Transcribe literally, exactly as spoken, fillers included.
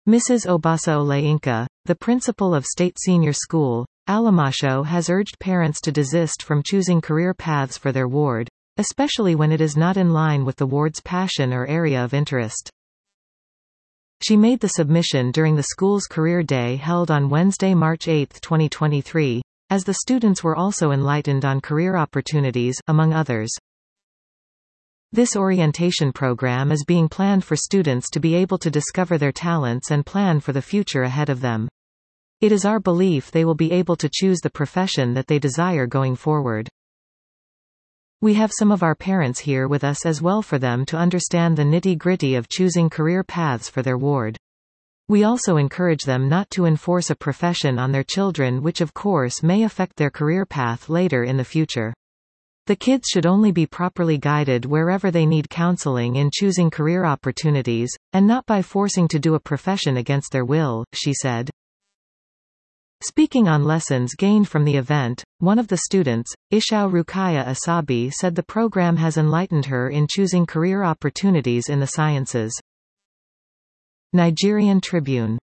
Missus Obasa Oleinka, the principal of State Senior School, Alamasho, has urged parents to desist from choosing career paths for their ward, especially when it is not in line with the ward's passion or area of interest. She made the submission during the school's career day held on Wednesday, March eighth, twenty twenty-three, as the students were also enlightened on career opportunities, among others. This orientation program is being planned for students to be able to discover their talents and plan for the future ahead of them. It is our belief they will be able to choose the profession that they desire going forward. We have some of our parents here with us as well for them to understand the nitty-gritty of choosing career paths for their ward. We also encourage them not to enforce a profession on their children, which of course may affect their career path later in the future. The kids should only be properly guided wherever they need counseling in choosing career opportunities, and not by forcing to do a profession against their will, she said. Speaking on lessons gained from the event, one of the students, Ishao Rukaya Asabi, said the program has enlightened her in choosing career opportunities in the sciences. Nigerian Tribune.